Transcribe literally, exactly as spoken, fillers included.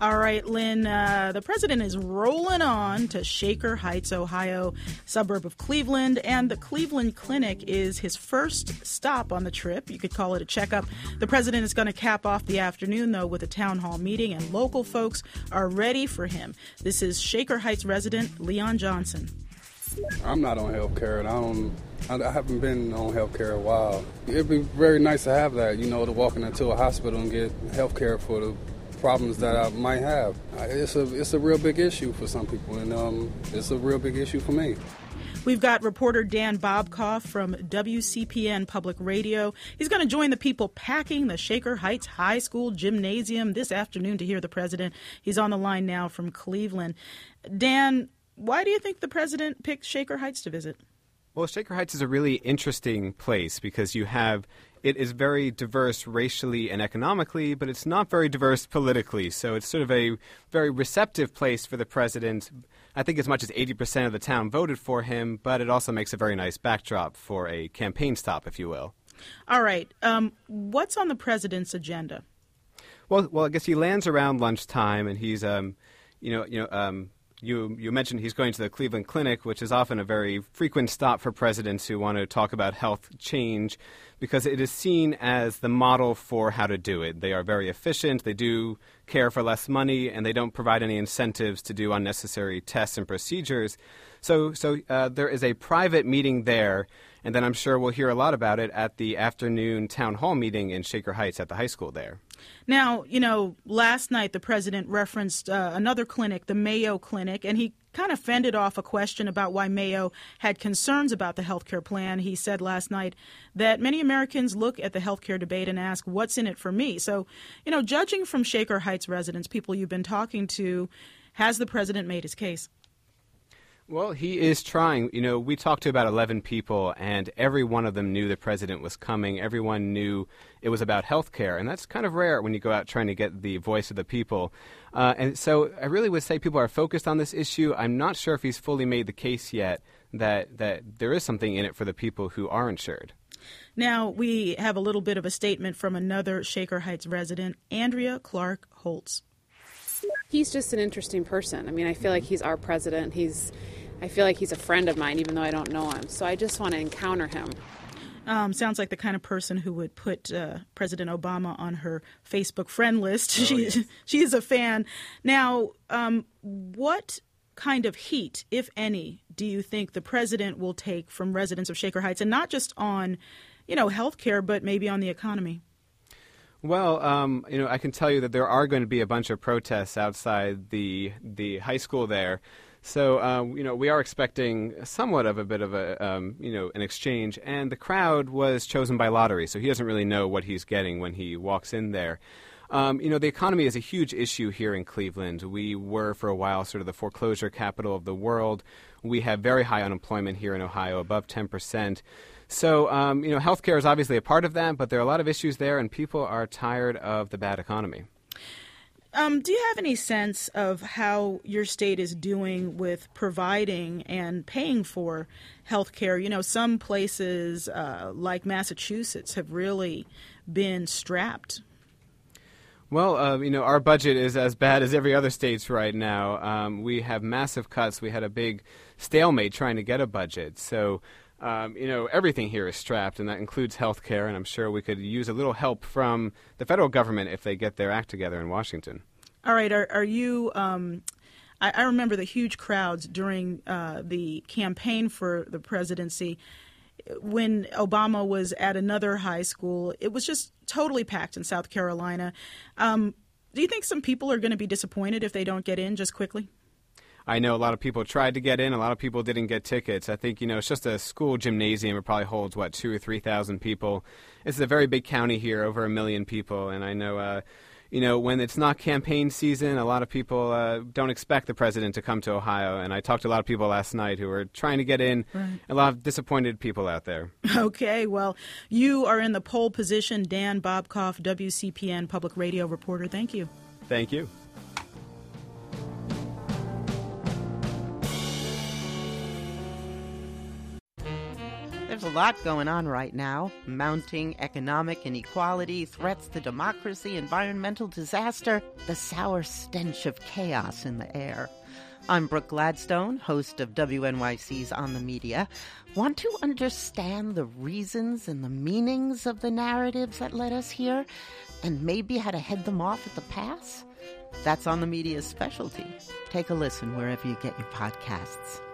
All right, Lynn, uh, the president is rolling on to Shaker Heights, Ohio, suburb of Cleveland, and the Cleveland Clinic is his first stop on the trip. You could call it a checkup. The president is going to cap off the afternoon, though, with a town hall meeting, and local folks are ready for him. This is Shaker Heights resident Leon Johnson. I'm not on health care, and I don't. I haven't been on health care in a while. It'd be very nice to have that, you know, to walk into a hospital and get health care for the problems that I might have. It's a it's a real big issue for some people, and um, it's a real big issue for me. We've got reporter Dan Bobkoff from W C P N Public Radio. He's going to join the people packing the Shaker Heights High School gymnasium this afternoon to hear the president. He's on the line now from Cleveland. Dan, why do you think the president picked Shaker Heights to visit? Well, Shaker Heights is a really interesting place because you have it is very diverse racially and economically, but it's not very diverse politically. So it's sort of a very receptive place for the president. I think as much as eighty percent of the town voted for him, but it also makes a very nice backdrop for a campaign stop, if you will. All right. Um, what's on the president's agenda? Well, well, I guess he lands around lunchtime, and he's, um, you know, you know. Um, You you mentioned he's going to the Cleveland Clinic, which is often a very frequent stop for presidents who want to talk about health change because it is seen as the model for how to do it. They are very efficient, they do care for less money, and they don't provide any incentives to do unnecessary tests and procedures. So, so uh, there is a private meeting there, and then I'm sure we'll hear a lot about it at the afternoon town hall meeting in Shaker Heights at the high school there. Now, you know, last night the president referenced uh, another clinic, the Mayo Clinic, and he kind of fended off a question about why Mayo had concerns about the health care plan. He said last night that many Americans look at the health care debate and ask, what's in it for me? So, you know, judging from Shaker Heights residents, people you've been talking to, has the president made his case? Well, he is trying. You know, we talked to about eleven people, and every one of them knew the president was coming. Everyone knew it was about health care, and that's kind of rare when you go out trying to get the voice of the people. Uh, and so I really would say people are focused on this issue. I'm not sure if he's fully made the case yet that, that there is something in it for the people who are insured. Now, we have a little bit of a statement from another Shaker Heights resident, Andrea Clark Holtz. He's just an interesting person. I mean, I feel like he's our president. He's, I feel like he's a friend of mine, even though I don't know him. So I just want to encounter him. Um, sounds like the kind of person who would put uh, President Obama on her Facebook friend list. Oh, she, yes. she is a fan. Now, um, what kind of heat, if any, do you think the president will take from residents of Shaker Heights, and not just on, you know, health care, but maybe on the economy? Well, um, you know, I can tell you that there are going to be a bunch of protests outside the the high school there. So, uh, you know, we are expecting somewhat of a bit of a, um, you know, an exchange. And the crowd was chosen by lottery, so he doesn't really know what he's getting when he walks in there. Um, you know, the economy is a huge issue here in Cleveland. We were, for a while, sort of the foreclosure capital of the world. We have very high unemployment here in Ohio, above ten percent. So, um, you know, healthcare is obviously a part of that, but there are a lot of issues there, and people are tired of the bad economy. Um, do you have any sense of how your state is doing with providing and paying for health care? You know, some places uh, like Massachusetts have really been strapped. Well, uh, you know, our budget is as bad as every other state's right now. Um, we have massive cuts. We had a big stalemate trying to get a budget. So, um, you know, everything here is strapped, and that includes health care, and I'm sure we could use a little help from the federal government if they get their act together in Washington. All right. Are, are you um, – I, I remember the huge crowds during uh, the campaign for the presidency. When Obama was at another high school, it was just totally packed in South Carolina. Um, do you think some people are going to be disappointed if they don't get in just quickly? I know a lot of people tried to get in. A lot of people didn't get tickets. I think, you know, it's just a school gymnasium. It probably holds, what, two or three thousand people. It's a very big county here, over a million people. And I know, uh, you know, when it's not campaign season, a lot of people uh, don't expect the president to come to Ohio. And I talked to a lot of people last night who were trying to get in. Right. A lot of disappointed people out there. Okay, well, you are in the pole position. Dan Bobkoff, W C P N Public Radio reporter. Thank you. Thank you. There's There's a lot going on right now. Mounting economic inequality, threats to democracy, environmental disaster, the sour stench of chaos in the air. I'm Brooke Gladstone, host of W N Y C's On the Media. Want to understand the reasons and the meanings of the narratives that led us here, and maybe how to head them off at the pass? That's On the Media's specialty. Take a listen wherever you get your podcasts.